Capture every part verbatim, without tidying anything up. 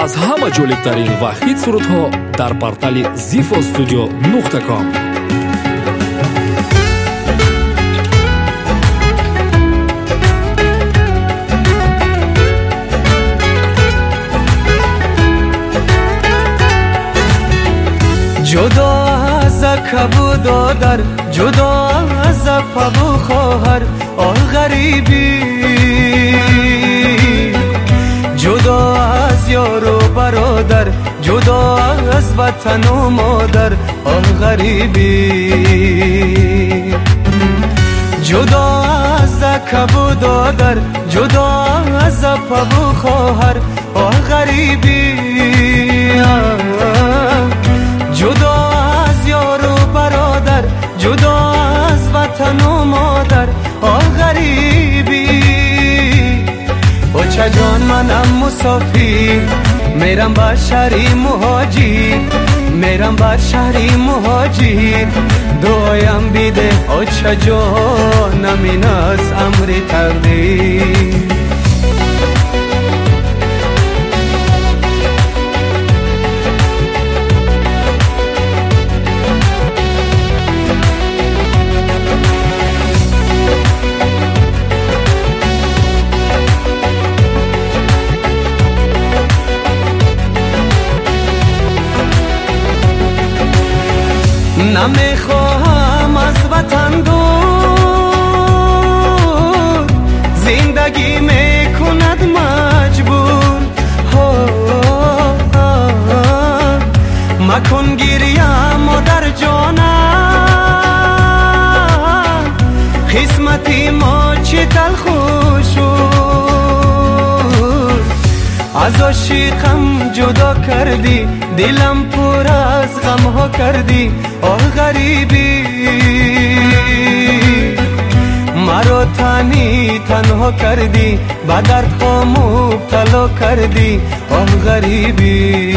аз ҳама ҷолибтарин ва хит сурудҳо дар портали зифо студио нуқта ком. جدا از کبود و در جدا از پبو خواهر آه غریبی جدا از یار و برادر جدا از وطن و مادر آه غریبی جدا از کبود و در جدا از پبو خواهر آه غریبی جدا از یار و برادر جدا از وطن و مادر آه غریبی بچه جان منم مسافر میرم بر شهری مهاجر میرم بر شهری مهاجر دعایم بیده بچه جانم این از امر تقدیر نمیخواهم از وطن دور زندگی میکند مجبور مکن گریه مادر جانم قسمتی ما چه تلخ شد از عاشقم جدا کردی دلم پر از غم ها کردی آه غریبی مرا تنی تنها کردی با درد ها مبتلا کردی آه غریبی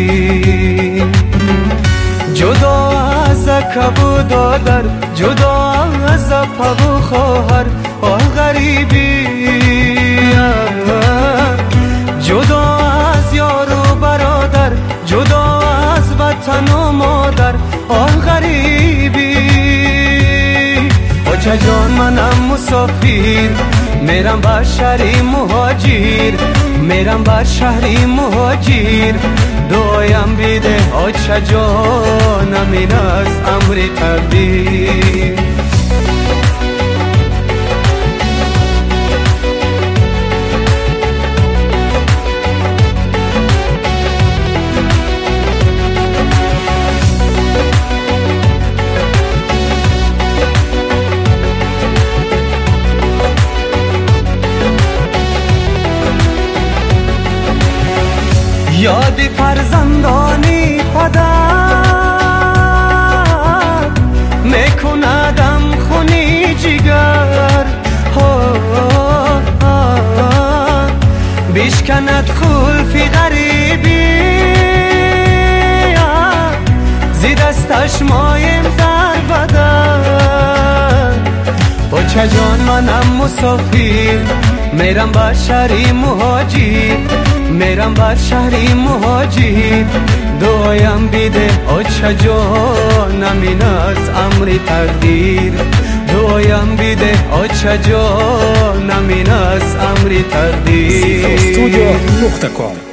جدا از کبود و در جدا از پبو خواهر آه غریبی جدا از یار و برادر جدا از وطن و مادر آه غریبی بچه جان منم مسافر میرم بر شهری مهاجر میرم بر شهری مهاجر دعایم بیده بچه جانم این از امر تقدیر یاد فرزندانی پدر میکندم خونی جگر بشکند خلفی غریبی زی دستش مایم در بدن بچه جان منم مسافر میرم بر شهری مهاجر میرم بر شهری مهاجر دعایم بیده بچه جانم این از امر تقدیر دعایم بیده بچه جانم این از امر تقدیر زیفو استودیو نقطه کام.